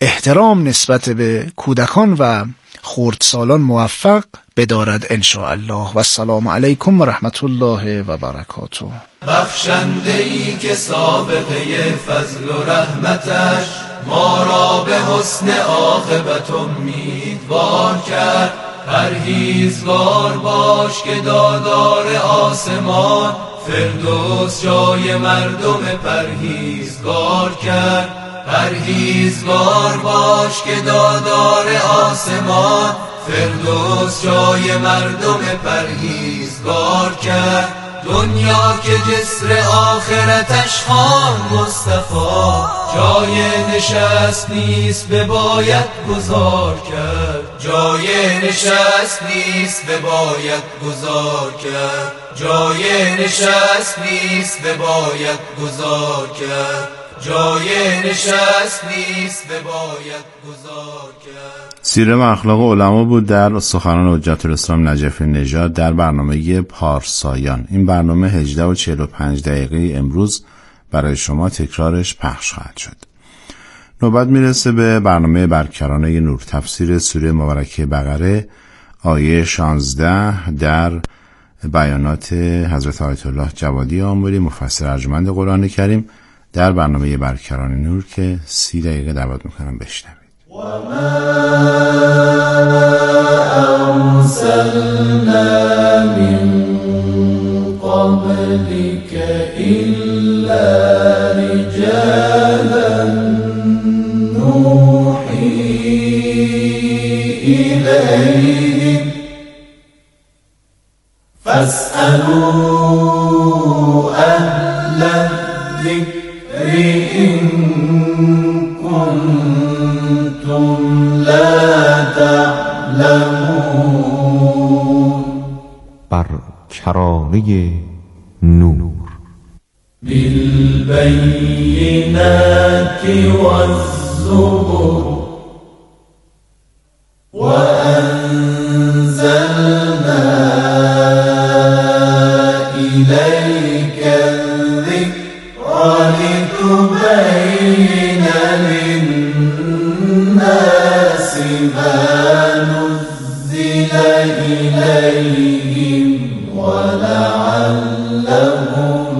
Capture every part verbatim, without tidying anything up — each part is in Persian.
احترام نسبت به کودکان و خردسالان موفق بدارد ان شاء الله. و السلام علیکم و رحمت الله و برکاته. بخشنده ای که سابقه فضل و رحمتش ما را به حسن عاقبت امیدوار کرد. پرهیزگار باش که دادار آسمان فردوس جای مردم پرهیزگار کرد. پرهیزگار باش که دادار آسمان فردوس جای مردم پرهیزگار کرد. دنیا که جسر آخرتش خوان مصطفی جای نشست نیست بباید گذار کرد. جای نشست نیست بباید گذار کرد. جای نشست نیست بباید گذار کرد. جای نشست نیست بباید گذار کرد. سیره و اخلاق علما بود در سخنان حجت الاسلام نجف نژاد در برنامه پارسایان. این برنامه هجده و چهل و پنج دقیقه امروز برای شما تکرارش پخش خواهد شد. نوبت میرسه به برنامه برکرانه نور، تفسیر سوره مبارکه بقره آیه شانزده در بیانات حضرت آیت الله جوادی آمری مفسر ارجمند قرآن کریم در برنامه برکرانه نور که سی دقیقه دعوت میکنم بشنوید. و ما ارسلنا من قبلك الا رجالا نوحی الیهم فاسألوا اهل الذکر ان کنتم لا تعلمون. برکرانه نور. بالبینات والزبر وانزلنا الیک الذکر لتبین للناس ما نزل الیهم ولعلهم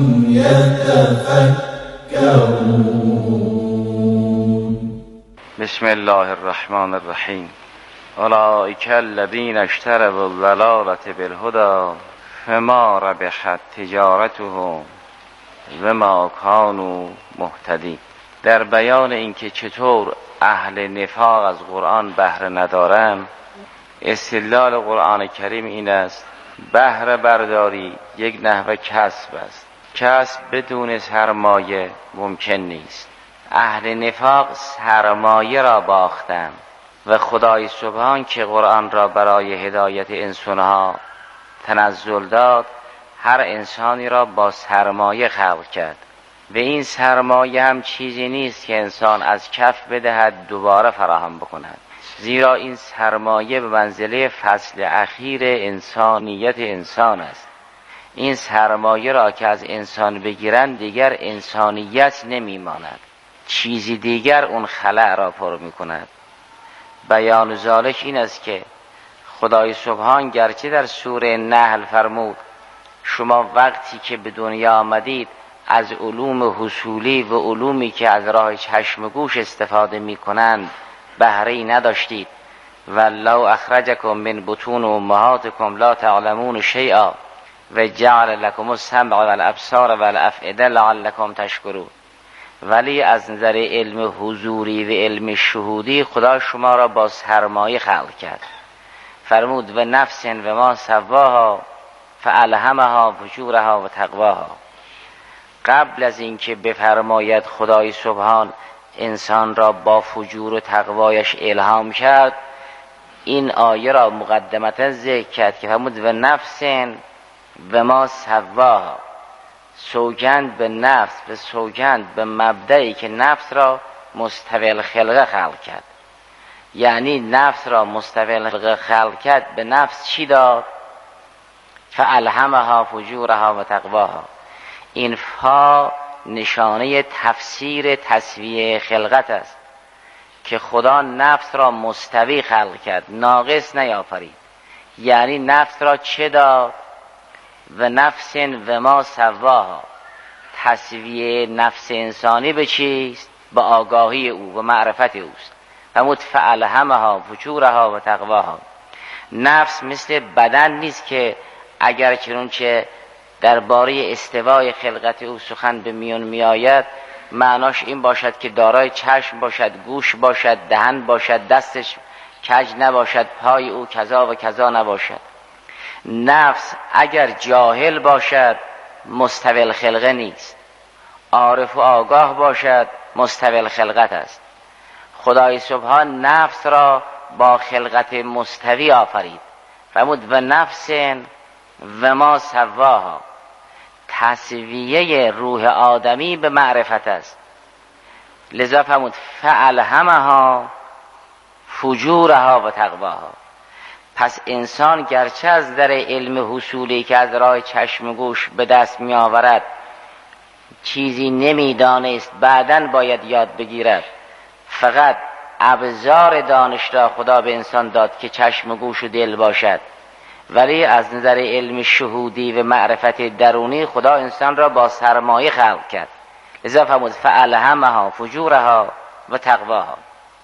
يتفکرون. بسم الله الرحمن الرحیم. اولئک الذین اشتروا الضلالة بالهدى فما ربحت تجارتهم وما كانوا مهتدین. در بیان اینکه چطور اهل نفاق از قرآن بهره ندارند، استدلال قرآن کریم این است: بهره برداری یک نحو کسب است. کسب بدون سرمایه ممکن نیست. اهل نفاق سرمایه را باختند و خدای سبحان که قرآن را برای هدایت انسانها تنزل داد، هر انسانی را با سرمایه خلق کرد و این سرمایه هم چیزی نیست که انسان از کف بدهد دوباره فراهم بکند، زیرا این سرمایه به منزله فصل اخیر انسانیت انسان است. این سرمایه را که از انسان بگیرند دیگر انسانیت نمی ماند، چیزی دیگر اون خلأ را پر می کند. بیان ذالک این است که خدای سبحان گرچه در سوره نحل فرمود شما وقتی که به دنیا آمدید از علوم حصولی و علومی که از راه چشم گوش استفاده می کنند بهره‌ای نداشتید، والله اخرجکم من بطون امهاتکم لا تعلمون شیئا و جعل لکم السمع والابصار والافئده لعلکم تشکرون. ولی از نظر علم حضوری و علم شهودی خدا شما را با سرمایه خلق کرد. فرمود و نفس و ما سواها فالهمها فجورها و تقواها. قبل از اینکه بفرماید خدای سبحان انسان را با فجور و تقوایش الهام کرد، این آیه را مقدمتا ذکر کرد که فرمود و نفس و ما سواها، سوگند به نفس و سوگند به مبدعی که نفس را مستوی خلقه خلق کرد. یعنی نفس را مستوی خلقه خلق کرد، به نفس چی داد؟ فالهمها فجورها و تقواها. این فا نشانه تفسیر تسویه خلقت است. که خدا نفس را مستوی خلق کرد، ناقص نیافرید. یعنی نفس را چه داد؟ و نفس و ما سواها، تسویه نفس انسانی به چیست؟ به آگاهی او و معرفت اوست. و متفعلهمها فجورها و تقواها. نفس مثل بدن نیست که اگر چنانچه درباره استوای خلقت او سخن به میون میآید معناش این باشد که دارای چشم باشد، گوش باشد، دهن باشد، دستش کج نباشد، پای او کذا و کذا نباشد. نفس اگر جاهل باشد مستوی الخلقه نیست، عارف و آگاه باشد مستوی الخلقت است. خدای سبحان نفس را با خلقت مستوی آفرید. فرمود و نفس و ما سواها، تسویه روح آدمی به معرفت است. لذا فرمود فالهمها فجورها و تقواها. پس انسان گرچه از در علم حصولی که از راه چشم و گوش به دست می آورد چیزی نمی دانست، بعداً باید یاد بگیرد. فقط ابزار دانش را خدا به انسان داد که چشم و گوش و دل باشد، ولی از نظر علم شهودی و معرفت درونی خدا انسان را با سرمایه خلق کرد. لذا فرمود فالهمها فجورها و تقواها،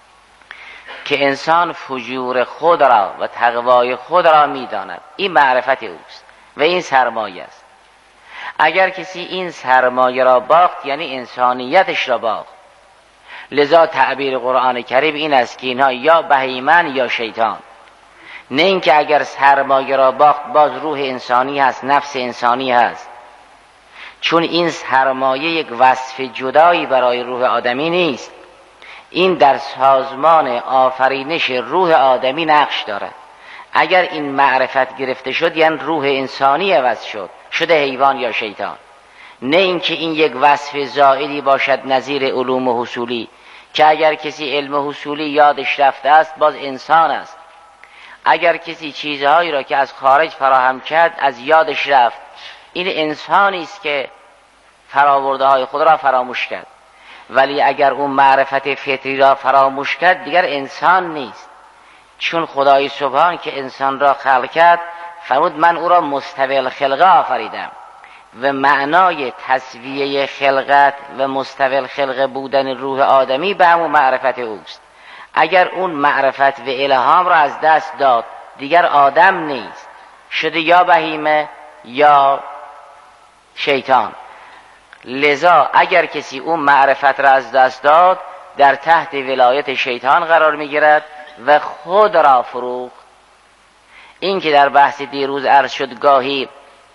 که انسان فجور خود را و تقوای خود را می‌داند. این معرفت اوست و این سرمایه است. اگر کسی این سرمایه را باخت یعنی انسانیتش را باخت. لذا تعبیر قرآن کریم این است که اینها یا بهیمن یا شیطان. نه اینکه اگر سرمایه را باخت باز روح انسانی هست، نفس انسانی هست، چون این سرمایه یک وصف جدایی برای روح آدمی نیست. این در سازمان آفرینش روح آدمی نقش دارد. اگر این معرفت گرفته شد یعنی روح انسانی عوض شد، شده حیوان یا شیطان. نه اینکه این یک وصف زائدی باشد نظیر علوم حصولی که اگر کسی علم حصولی یادش رفته است باز انسان است. اگر کسی چیزهایی را که از خارج فراهم کرد از یادش رفت، این انسانی است که فراورده های خود را فراموش کرد. ولی اگر اون معرفت فطری را فراموش کرد دیگر انسان نیست. چون خدای سبحان که انسان را خلق کرد فرمود من او را مستوی الخلقه آفریدم و معنای تسویه خلقت و مستوی الخلقه بودن روح آدمی به همون معرفت اوست. اگر اون معرفت و الهام را از دست داد دیگر آدم نیست، شده یا بهیمه یا شیطان. لذا اگر کسی اون معرفت را از دست داد در تحت ولایت شیطان قرار میگیرد و خود را فروخت. این که در بحث دیروز عرض شد گاهی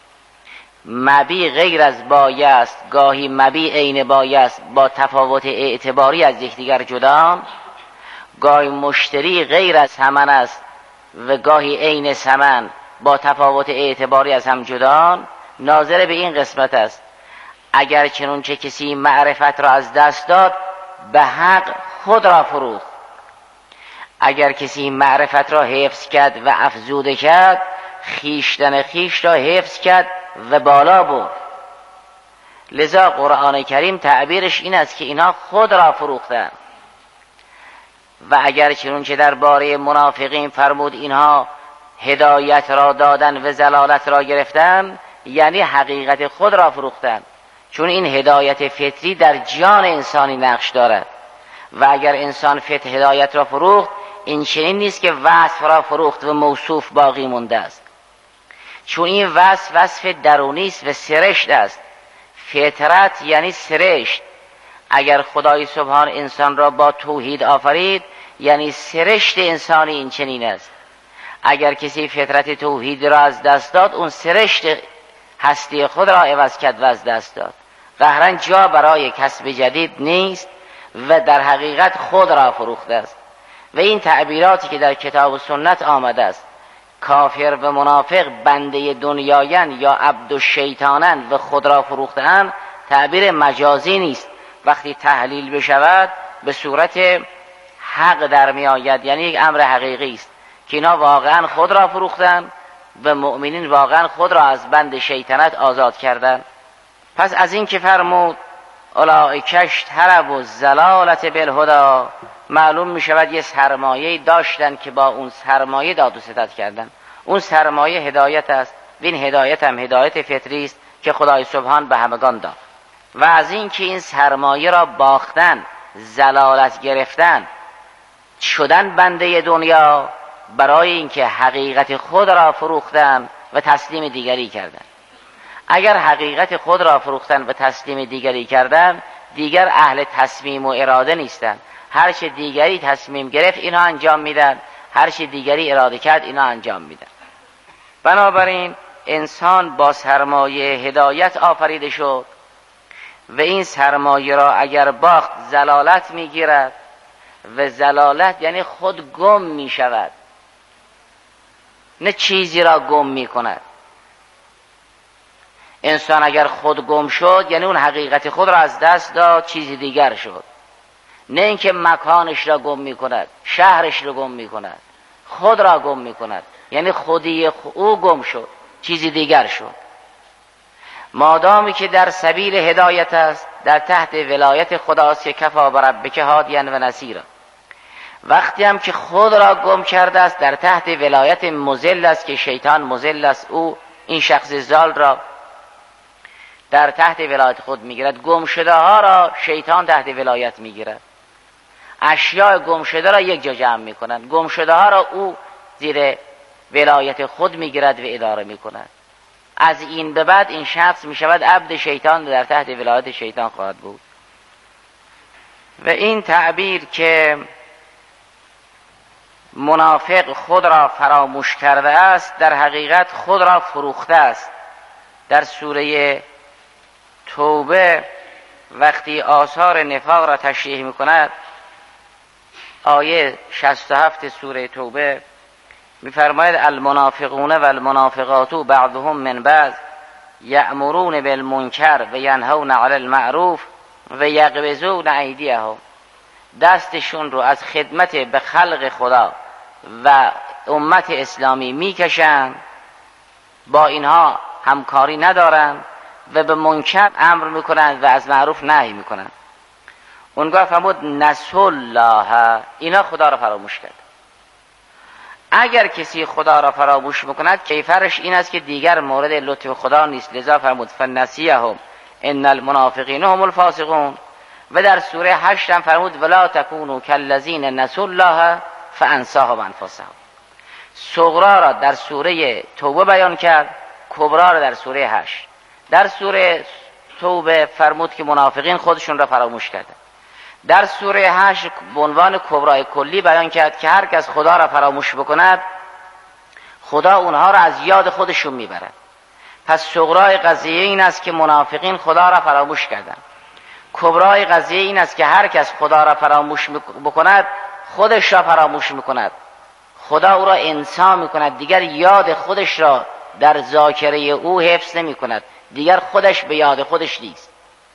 مبی غیر از بایه است، گاهی مبی عین بایه است، با تفاوت اعتباری از یکدیگر جدا. گاهی مشتری غیر از ثمن است و گاهی عین ثمن، با تفاوت اعتباری از هم جدا. ناظر به این قسمت است اگر چنانچه کسی معرفت را از دست داد به حق خود را فروخت. اگر کسی معرفت را حفظ کرد و افزوده کرد خیشتن خیش را حفظ کرد و بالا برد. لذا قرآن کریم تعبیرش این است که اینها خود را فروختند. و اگر چنانچه در باره منافقین فرمود اینها هدایت را دادن و ضلالت را گرفتن، یعنی حقیقت خود را فروختند. چون این هدایت فطری در جان انسانی نقش دارد و اگر انسان فطر هدایت را فروخت این چنین نیست که وصف را فروخت و موصوف باقی مونده است. چون این وصف وصف درونی است و سرشت است. فطرت یعنی سرشت. اگر خدای سبحان انسان را با توحید آفرید یعنی سرشت انسانی این چنین است. اگر کسی فطرت توحید را از دست داد اون سرشت هستی خود را عوض کرد و از دست داد. قهراً جا برای کسب جدید نیست و در حقیقت خود را فروخته است. و این تعبیراتی که در کتاب و سنت آمده است کافر و منافق بنده دنیایان یا عبد و شیطانن و خود را فروختن تعبیر مجازی نیست. وقتی تحلیل بشود به صورت حق در می آید، یعنی یک امر حقیقی است که اینا واقعا خود را فروختن و مؤمنین واقعا خود را از بند شیطنت آزاد کردن. پس از این که فرمود اولئک اشتروا الضلالة بالهدی معلوم می شود یه سرمایه داشتن که با اون سرمایه داد و ستد کردن. اون سرمایه هدایت است و این هدایت هم هدایت فطری است که خدای سبحان به همگان داد. و از این که این سرمایه را باختن، ضلالت گرفتن، شدن بنده دنیا برای اینکه حقیقت خود را فروختن و تسلیم دیگری کردن. اگر حقیقت خود را فروختن و تسلیم دیگری کردن، دیگر اهل تصمیم و اراده نیستند. هر چه دیگری تصمیم گرفت اینا انجام میدن، هر چه دیگری اراده کرد اینا انجام میدن. بنابراین انسان با سرمایه هدایت آفریده شد و این سرمایه را اگر باخت ضلالت میگیرد و ضلالت یعنی خود گم میشود، نه چیزی را گم میکند. انسان اگر خود گم شد یعنی اون حقیقت خود را از دست داد، چیزی دیگر شد. نه اینکه مکانش را گم میکند، شهرش را گم میکند، خود را گم میکند، یعنی خودی او گم شد، چیزی دیگر شد. مادامی که در سبیل هدایت است، در تحت ولایت خداست که کفا بربک هادیا و نصیرا. وقتی هم که خود را گم کرده است، در تحت ولایت مضل است که شیطان مضل است، او این شخص ضال را در تحت ولایت خود میگیرد. گم شده ها را شیطان تحت ولایت میگیرد، اشیاء گم شده را یک جا جمع میکنند، گم شده ها را او زیر ولایت خود میگیرد و اداره میکند. از این به بعد این شخص میشود عبد شیطان، در تحت ولایت شیطان خواهد بود. و این تعبیر که منافق خود را فراموش کرده است، در حقیقت خود را فروخته است. در سوره توبه وقتی آثار نفاق را تشریح میکند، آیه شصت و هفت سوره توبه میفرماید المنافقون و المنافقات بعضهم من بعض یأمرون بالمنکر و ینهون علی المعروف و یقبضون ایدیهم. دستشون رو از خدمت به خلق خدا و امت اسلامی میکشن، با اینها همکاری ندارن و به منکر امر میکنن و از معروف نهی میکنن. اونگاه فرمود نسوا الله، اینا خدا را فراموش کرد. اگر کسی خدا را فراموش میکند کیفرش این است که دیگر مورد لطف خدا نیست. لذا فرمود فنسیهم ان المنافقین هم الفاسقون. و در سوره هشت هم فرمود ولا تکونوا کالذین نسوا الله فانساهم انفسهم. صغرا را در سوره توبه بیان کرد، کبرا را در سوره هشت. در سوره توبه فرمود که منافقین خودشون را فراموش کردند. در سوره هشت به عنوان کبرای کلی بیان کرد که هر کس خدا را فراموش بکند خدا اونها را از یاد خودشون میبرد. پس صغرای قضیه این است که منافقین خدا را فراموش کردند. کبرای قضیه این است که هر کس خدا را فراموش بکند خودش را فراموش میکند، خدا او را انسا میکند، دیگر یاد خودش را در ذاکره او حفظ نمی کند، دیگر خودش به یاد خودش نیست.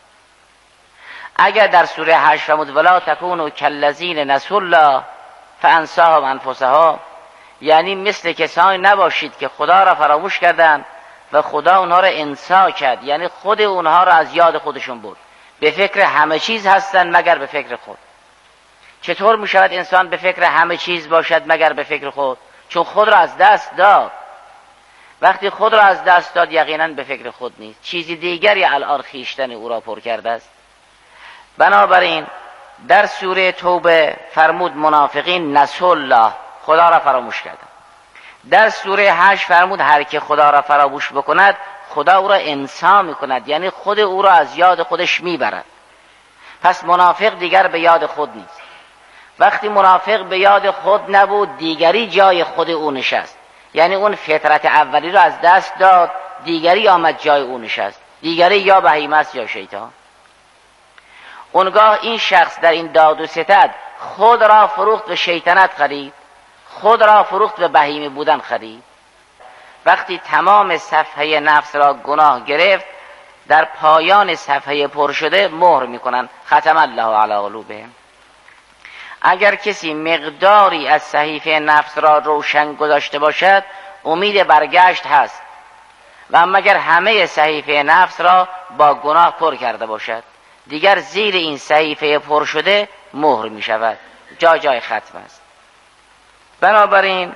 اگر در سوره هشت فرمود ولا تکونوا کالذین نسوا الله فانساهم انفسهم، یعنی مثل کسانی نباشید که خدا را فراموش کردند و خدا اونها را انسا کرد، یعنی خود اونها را از یاد خودشون برد. به فکر همه چیز هستند مگر به فکر خود. چطور می شود انسان به فکر همه چیز باشد مگر به فکر خود؟ چون خود را از دست داد. وقتی خود را از دست داد یقینا به فکر خود نیست، چیزی دیگری الان خیشتن او را پر کرده است. بنابراین در سوره توبه فرمود منافقین نسوا الله، خدا را فراموش کردند. در سوره هشت فرمود هر که خدا را فراموش بکند خدا او را انسا میکند، یعنی خود او را از یاد خودش میبرد. پس منافق دیگر به یاد خود نیست. وقتی منافق به یاد خود نبود دیگری جای خود او نشست، یعنی اون فطرت اولی را از دست داد، دیگری آمد جای او نشست، دیگری یا بهیمه است یا شیطان. اونگاه این شخص در این داد و ستد خود را فروخت و شیطنت خرید، خود را فروخت و بهیمه بودن خرید. وقتی تمام صفحه نفس را گناه گرفت در پایان صفحه پر شده مهر میکنن ختم الله علی قلوبهم. اگر کسی مقداری از صحیفه نفس را روشن گذاشته باشد امید برگشت هست، و اما اگر همه صحیفه نفس را با گناه پر کرده باشد دیگر زیر این صحیفه پر شده مهر می شود. جای جای ختم است. بنابراین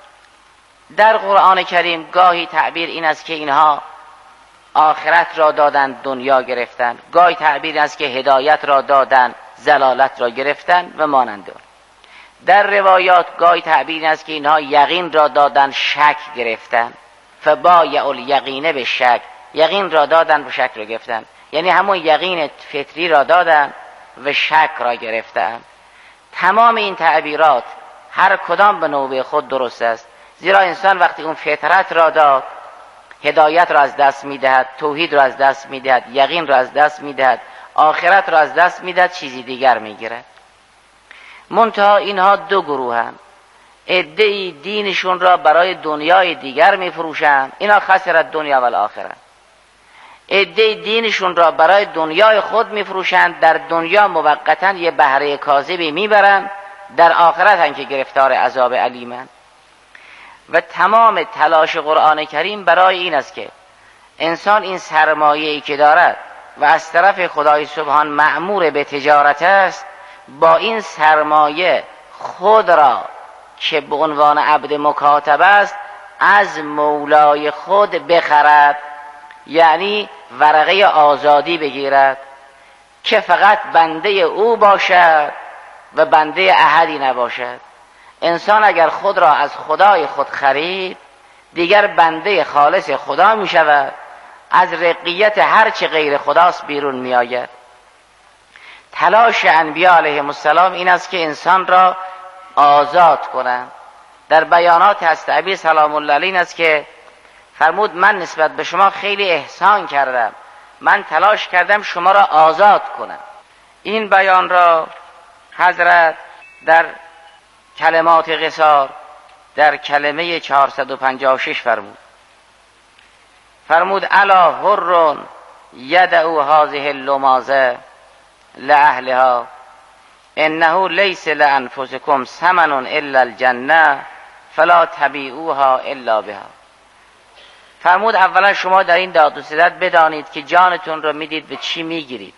در قرآن کریم گاهی تعبیر این است که اینها آخرت را دادن دنیا گرفتن، گاهی تعبیر است که هدایت را دادن ضلالت را گرفتن و مانند آن. در روایات گاهی تعبیر است که اینها یقین را دادن شک گرفتن، فبایع الیقین به شک، یقین را دادن و شک را گرفتن، یعنی همون یقین فطری را دادن و شک را گرفتن. تمام این تعبیرات هر کدام به نوبه خود درست است، زیرا انسان وقتی اون فطرت را داد هدایت را از دست میدهد، توحید را از دست میدهد، یقین را از دست میدهد، آخرت را از دست میدهد، چیزی دیگر میگیرد. منتها اینها دو گروهند. عده‌ای دینشون را برای دنیای دیگر میفروشند، اینا خسرت دنیا و الاخره. عده‌ای دینشون را برای دنیای خود میفروشند، در دنیا موقتا یه بهره کاذبی میبرند، در آخرت هم که گرفتار عذاب علیمند. و تمام تلاش قرآن کریم برای این است که انسان این سرمایه‌ای که دارد و از طرف خدای سبحان مأمور به تجارت است، با این سرمایه خود را که به عنوان عبد مکاتب است از مولای خود بخرد، یعنی ورقه آزادی بگیرد که فقط بنده او باشد و بنده احدی نباشد. انسان اگر خود را از خدای خود خرید دیگر بنده خالص خدا می شود، از رقیت هر چه غیر خداست بیرون می آید. تلاش انبیاء علیهم السلام این است که انسان را آزاد کنند. در بیانات هستعبی سلام الله علیه این است که فرمود من نسبت به شما خیلی احسان کردم، من تلاش کردم شما را آزاد کنم. این بیان را حضرت در کلمات قصار در کلمه چهارصد و پنجاه و شش فرمود فرمود الا حر یدعو هذه اللمازه لأهلها انه لیس لانفسکم ثمن الا الجنه فلا تبیعوها الا بها. فرمود اولا شما در این داد و ستد بدانید که جانتون را میدید به چی میگیرید.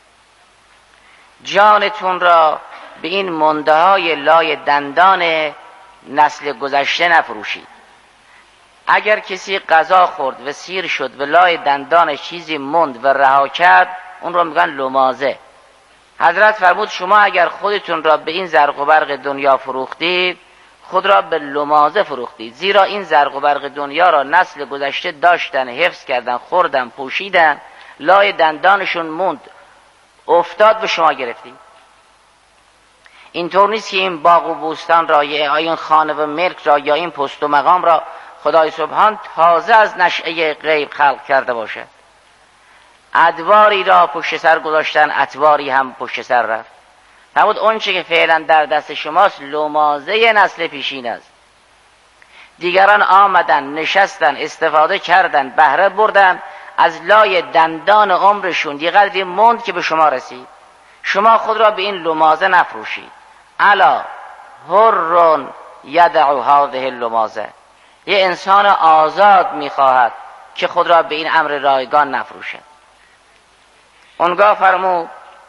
جانتون را به این منده های لای دندان نسل گذشته نفروشید. اگر کسی غذا خورد و سیر شد و لای دندان چیزی مند و رها کرد اون را میگن لمازه. حضرت فرمود شما اگر خودتون را به این زرق و برق دنیا فروختید خود را به لمازه فروختید، زیرا این زرق و برق دنیا را نسل گذشته داشتن، حفظ کردن، خوردن، پوشیدن، لای دندانشون موند، افتاد به شما گرفتید. اینطور نیست که این باغ و بوستان را یا این خانه و ملک را یا این پست و مقام را خدای سبحان تازه از نشأه غیب خلق کرده باشد. ادواری را پشت سر گذاشتن، ادواری هم پشت سر رفت. فرمود اون چه که فعلا در دست شماست لمازه نسل پیشین است. دیگران آمدن، نشستن، استفاده کردن، بهره بردن، از لای دندان عمرشون یه قدری موند که به شما رسید. شما خود را به این لمازه نفروشید. الا حر یدعو هذه اللمازه. یه انسان آزاد میخواهد که خود را به این امر رایگان نفروشد. اونگاه فرمود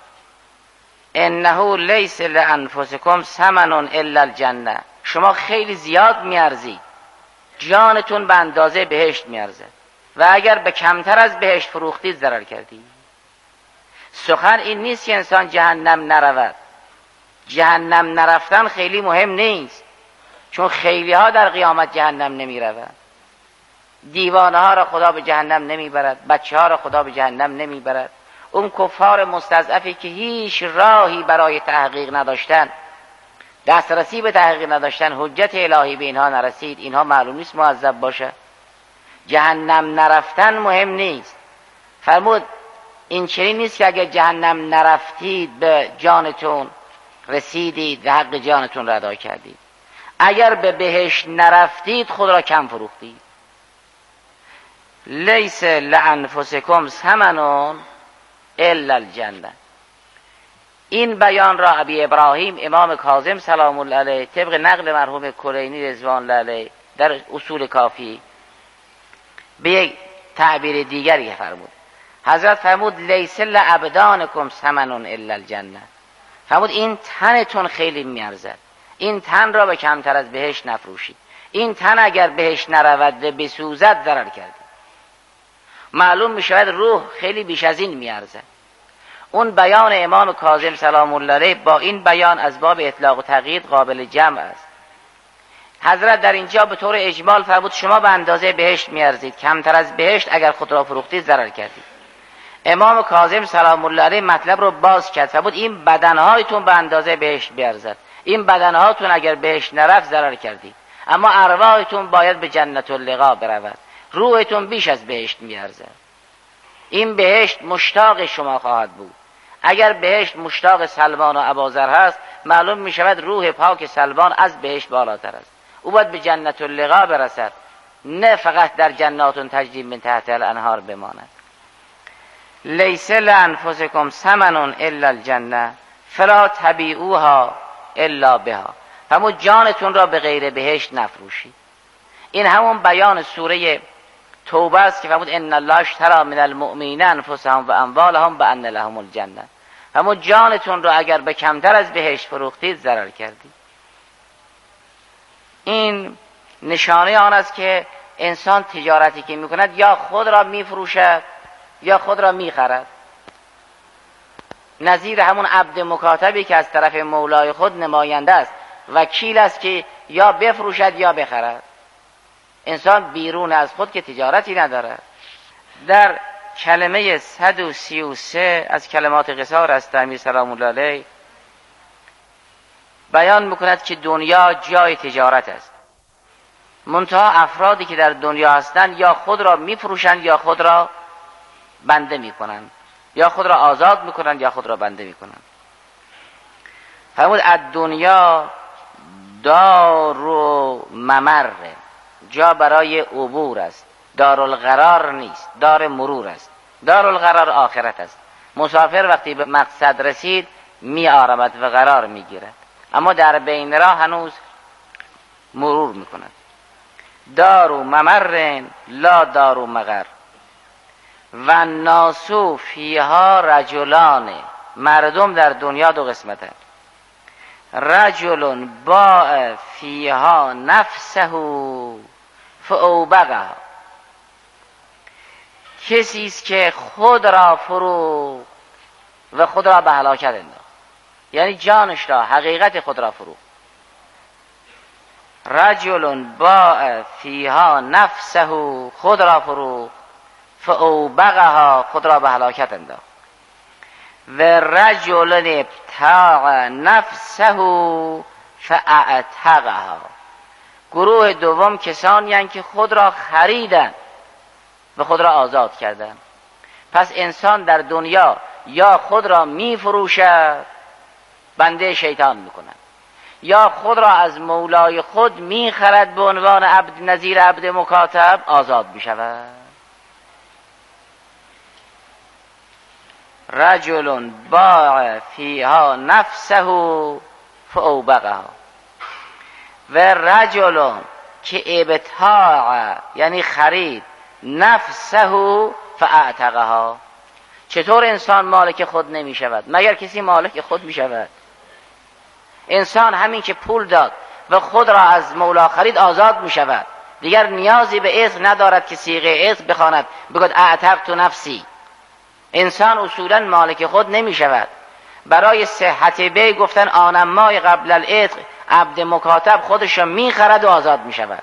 انه لیس لانفسکم ثمن الا الجنه. شما خیلی زیاد میارزید، جانتون به اندازه بهشت میارزه و اگر به کمتر از بهشت فروختید ضرر کردید. سخن این نیست که انسان جهنم نرود. جهنم نرفتن خیلی مهم نیست، چون خیلی ها در قیامت جهنم نمی روند. دیوانه ها را خدا به جهنم نمی برد، بچه ها را خدا به جهنم نمی برد. اون کفار مستضعفی که هیچ راهی برای تحقیق نداشتن، دسترسی به تحقیق نداشتن، حجت الهی به اینها نرسید، اینها معلوم نیست معذب باشه. جهنم نرفتن مهم نیست. فرمود این چنین نیست که اگر جهنم نرفتید به جانتون رسیدید و حق جانتون را ادا کردید. اگر به بهشت نرفتید خود را کم فروختید. لیس لانفسکم ثمن الا الجنه. این بیان را ابی ابراهیم امام کاظم سلام الله علیه طبق نقل مرحوم کلینی رضوان الله علیه در اصول کافی به یک تعبیر دیگری فرمود. حضرت فرمود لیس لابدانکم ثمن الا الجنه. فرمود این تنتون خیلی میارزد، این تن را به کمتر از بهشت نفروشید، این تن اگر بهشت نرود و بسوزد ضرر کردید. معلوم میشود روح خیلی بیش از این میارزد. اون بیان امام کاظم سلام الله علیه با این بیان از باب اطلاق و تقیید قابل جمع است. حضرت در اینجا به طور اجمال فرمود شما به اندازه بهشت میارزید، کمتر از بهشت اگر خود را فروختید ضرر کردید. امام کاظم سلام الله علیه مطلب رو باز کرد، فرمود این بدنهایتون به اندازه بهشت بیارزد، این بدنهاتون اگر بهشت نرفت ضرر کردید، اما ارواحتون باید به جنت اللقا برود، روحتون بیش از بهشت میارزد. این بهشت مشتاق شما خواهد بود. اگر بهشت مشتاق سلمان و اباذر هست، معلوم می شود روح پاک سلمان از بهشت بالاتر است، او باید به جنت اللقا برسد، نه فقط در جنات تجری من تحت الانهار بماند. لیس لانفسکم ثمن الا الجنه فلا تبیعوها الا بها. فرمود جانتون را به غیر بهشت نفروشید. این همون بیان سوره توبه است که فرمود ان الله اشتری من المؤمنین انفسهم و اموالهم بان لهم الجنه. فرمود جانتون را اگر به کمتر از بهشت فروختید ضرر کردید. این نشانه آن است که انسان تجارتی که میکند یا خود را میفروشد یا خود را میخرد. نظیر همون عبد مکاتبی که از طرف مولای خود نماینده است، وکیل است که یا بفروشد یا بخرد. انسان بیرون از خود که تجارتی ندارد. در کلمه صد و سی و سه از کلمات قصار است امیر سلام الله علیه بیان میکند که دنیا جای تجارت است، منتها افرادی که در دنیا هستند یا خود را میفروشند یا خود را بنده میکنند، یا خود را آزاد میکنند یا خود را بنده میکنند. فرمود الدنیا دار و ممر، جا برای عبور است، دارالقرار نیست، دار مرور است. دارالقرار آخرت است. مسافر وقتی به مقصد رسید می آرامد و قرار می گیرد، اما در بین راه هنوز مرور می کند. دار و ممر لا دار و مغر و ناسو فیها رجلان. مردم در دنیا دو قسمته. رجل باع فیها نفسه فاوبقها، کسی است که خود را فروخت و خود را به هلاکت انداخت، یعنی جانش را، حقیقت خود را فروخت. رجل باع فیها نفسه، خود را فروخت، فاوبقها، خود را به هلاکت انداخت. و رجل ابتاع نفسه فاعتقها، گروه دوم کسانی هستند که خود را خریدند و خود را آزاد کردند. پس انسان در دنیا یا خود را می فروشد، بنده شیطان می کند، یا خود را از مولای خود می خرد به عنوان عبد، نظیر عبد مکاتب آزاد می شود. رجل باع فیها نفسه فاوبقها و رجل که ابتاع یعنی خرید نفسه فاعتقها. چطور انسان مالک خود نمی شود؟ مگر کسی مالک خود می شود؟ انسان همین که پول داد و خود را از مولا خرید آزاد می شود، دیگر نیازی به اسم ندارد که صیغه اسم بخواند بگوید اعتقت نفسی. انسان اصولا مالک خود نمی شود. برای صحت بی گفتن آنمای قبل العتق، عبد مکاتب خودش را می خرد و آزاد می شود.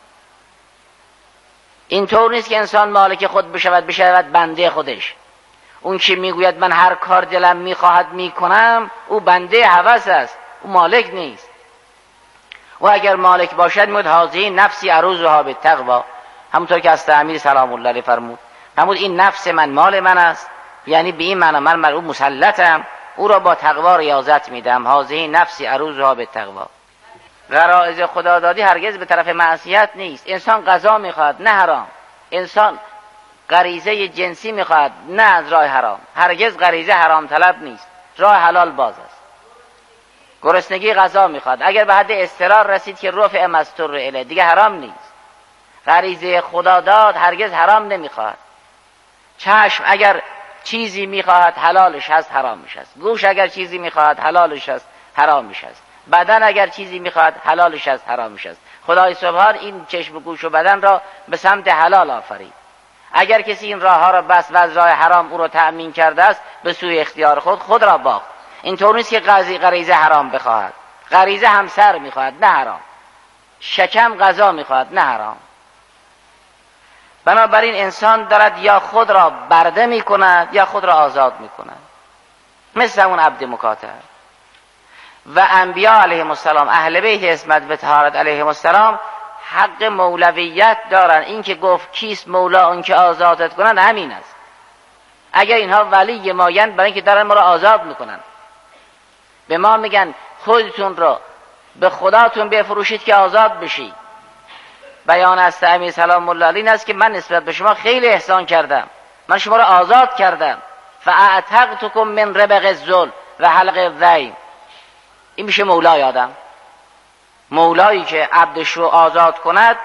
این طور نیست که انسان مالک خود بشود، بشود بنده خودش. اون که میگوید من هر کار دلم میخواهد میکنم، او بنده هوس است، او مالک نیست. و اگر مالک باشد میگوید هذه نفسی اروزها بالتقوی، همونطور که از امیر سلام الله علیه فرمود، فرمود این نفس من مال من است، یعنی به این معنی من بر او مسلطم، او را با تقوا ریاضت میدم. هذه نفسی اروزها بالتقوی. غرایز خدادادی هرگز به طرف معصیت نیست. انسان غذا میخواهد نه حرام، انسان غریزه جنسی میخواهد نه از راه حرام. هرگز غریزه حرام طلب نیست، راه حلال باز است. گرسنگی غذا میخواد، اگر به حد اضطرار رسید که رفع مستور الیه دیگه حرام نیست. غریزه خداداد هرگز حرام نمیخواد. چشم اگر چیزی میخواهد حلالش هست حرامش هست، گوش اگر چیزی میخواهد حلالش هست حرامش هست، بدن اگر چیزی میخواهد حلالش هست حرامش هست. خدای سبحان این چشم و گوش و بدن را به سمت حلال آفرید. اگر کسی این راه ها را بس و از راه حرام او را تأمین کرده است، به سوی اختیار خود خود را باخت. اینطور نیست که قاضی غریزه حرام بخواهد، غریزه همسر میخواهد نه حرام، شکم غذا میخواهد نه حرام. بنابراین انسان دارد یا خود را برده میکند یا خود را آزاد میکند، مثل اون عبد مکاتب. و انبیاء علیهم السلام، اهل بیت عصمت و طهارت علیهم السلام حق مولویت دارن. این که گفت کیست مولا اون که آزادت کنن همین است. اگر اینها ولی مایند برای اینکه دارن ما را آزاد میکنن، به ما میگن خودتون را به خداتون بفروشید که آزاد بشی. بیان از امیر سلام الله علیه است که من نسبت به شما خیلی احسان کردم، من شما را آزاد کردم. فاعتقتکم من ربق الذل و حلق الذیم. این میشه مولای آدم. مولایی که عبدش رو آزاد کند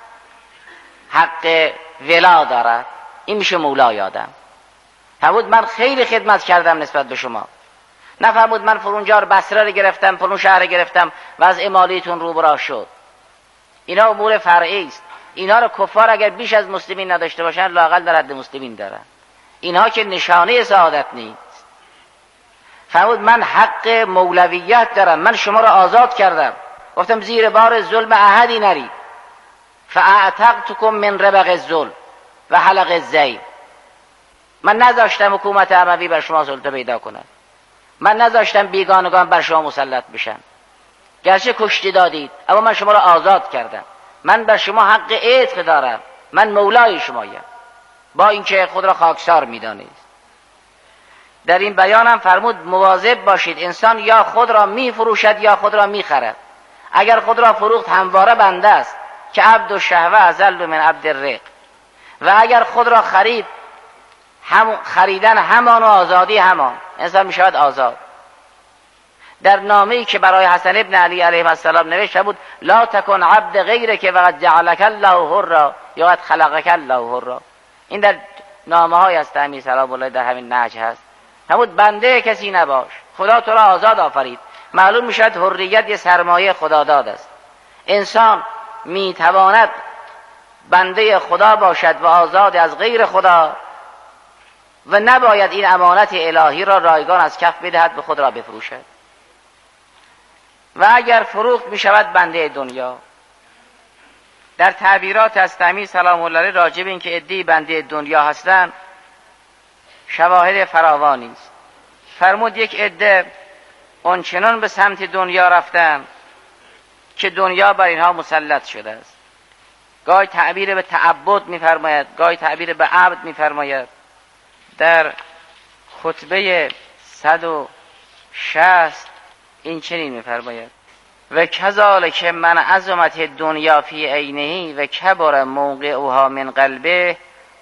حق ولا دارد، این میشه مولای آدم. فرمود من خیلی خدمت کردم نسبت به شما. نفرمود من فرونجار بصره رو گرفتم، فرون شهر گرفتم و از امالیتون رو برا شد. اینا امور فرعی است. اینا رو کفار اگر بیش از مسلمین نداشته باشن لااقل در حد مسلمین دارن. اینها که نشانه سعادت نیست. فرمود من حق مولویت دارم، من شما را آزاد کردم، گفتم زیر بار ظلم احدی نرید. فاعتقتکم من ربق الذل و حلق الذیم. من نذاشتم حکومت اموی بر شما سلطه پیدا کند، من نذاشتم بیگانگان بر شما مسلط بشن. گرچه کشتی دادید اما من شما را آزاد کردم، من بر شما حق عتق دارم، من مولای شمایم، با اینکه خود را خاکسار میدانید. در این بیان هم فرمود مواظب باشید، انسان یا خود را میفروشد یا خود را میخرد. اگر خود را فروخت همواره بنده است که عبد الشهوه اذل من عبد الرق، و اگر خود را خرید هم خریدن همان و آزادی همان، انسان میشود آزاد. در نامه‌ای که برای حسن ابن علی علیه السلام نوشته بود لا تکن عبد غیرک وقد جعلک الله حرا یا قد خلقک الله حرا. این در نامه‌های از امیر سلام الله در همین نهج هست. فرمود بنده کسی نباش، خدا تو را آزاد آفرید. معلوم میشد حریت یه سرمایه خداداد است. انسان میتواند بنده خدا باشد و آزاد از غیر خدا و نباید این امانت الهی را رایگان از کف بدهد به خود را بفروشد. و اگر فروخت میشود بنده دنیا. در تعبیرات از امیر سلام الله علیه راجب این که عده‌ای بنده دنیا هستند شواهد فراوانی است. فرمود یک عده آنچنان به سمت دنیا رفتن که دنیا بر اینها مسلط شده است. گاهی تعبیر به تعبد می‌فرماید، گاهی تعبیر به عبد می‌فرماید. در خطبه صد و شصت این چنین می‌فرماید و کذالک من عظمت دنیا فی عینه و کبر موقعها من قلبه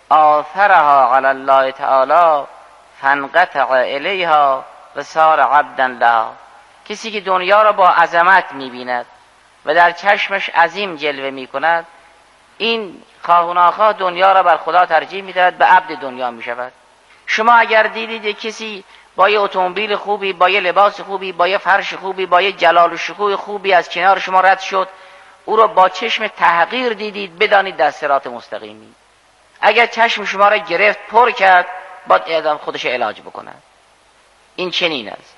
آثرها علی الله تعالی فانقطع الیها و صار عبدا لها. کسی که دنیا را با عظمت می‌بیند و در چشمش عظیم جلوه می‌کند، این خواه و ناخواه دنیا را بر خدا ترجیح می‌دهد، به عبد دنیا می‌شود. شما اگر دیدید کسی با یه اتومبیل خوبی، با یه لباس خوبی، با یه فرش خوبی، با یه جلال و شکوه خوبی از کنار شما رد شد، او را با چشم تحقیر دیدید، بدانید در صراط مستقیمی. اگر چشم شما را گرفت پر کرد، باید اعدام خودش علاج بکند. این چنین است.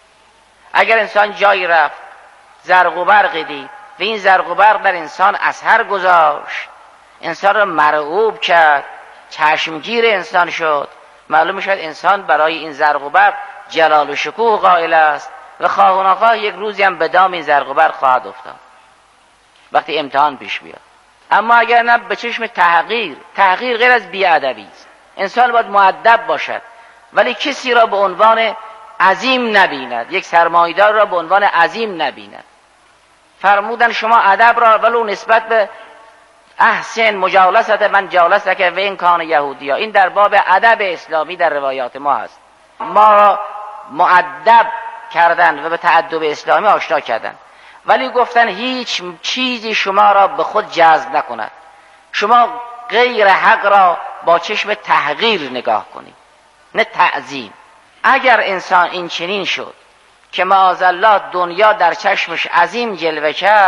اگر انسان جایی رفت زرق و برق دید و این زرق و برق در انسان اثر گذاشت، انسان را مرعوب کرد، چشمگیر انسان شد، معلوم شد انسان برای این زرق و برق جلال و شکوه قائل است و خواه و ناخواه یک روزی هم به دام این زرق و برق خواهد افتاد وقتی امتحان پیش بیاد. اما اگر نه به چشم تحقیر، تحقیر غیر از بی‌ادبی است. انسان باید مؤدب باشد ولی کسی را به عنوان عظیم نبیند، یک سرمایه‌دار را به عنوان عظیم نبیند. فرمودن شما ادب را ولو نسبت به احسن مجالست من جالسک و این کان یهودیا، این در باب ادب اسلامی در روایات ما هست. ما را مؤدب کردن و به تأدب اسلامی آشنا کردن، ولی گفتن هیچ چیزی شما را به خود جذب نکند. شما غیر حق را با چشم تحقیر نگاه کنید. نه تعظیم. اگر انسان این چنین شد که معاذالله دنیا در چشمش عظیم جلوه کرد،